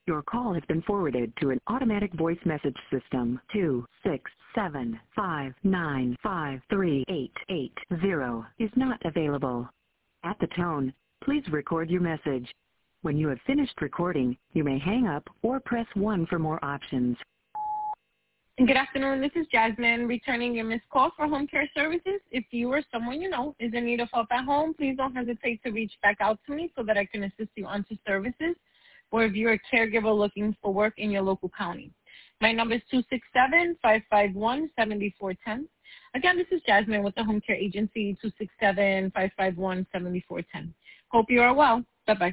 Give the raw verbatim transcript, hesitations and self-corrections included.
Your call has been forwarded to an automatic voice message system. two six seven five nine five three eight eight zero is not available. At the tone, please record your message. When you have finished recording, you may hang up or press one for more options. Good afternoon. This is Jasmine returning your missed call for home care services. If you or someone you know is in need of help at home, please don't hesitate to reach back out to me so that I can assist you onto services, or if you're a caregiver looking for work in your local county. My number is two six seven, five five one, seven four one zero. Again, this is Jasmine with the Home Care Agency, two six seven, five five one, seven four one zero. Hope you are well. Bye-bye.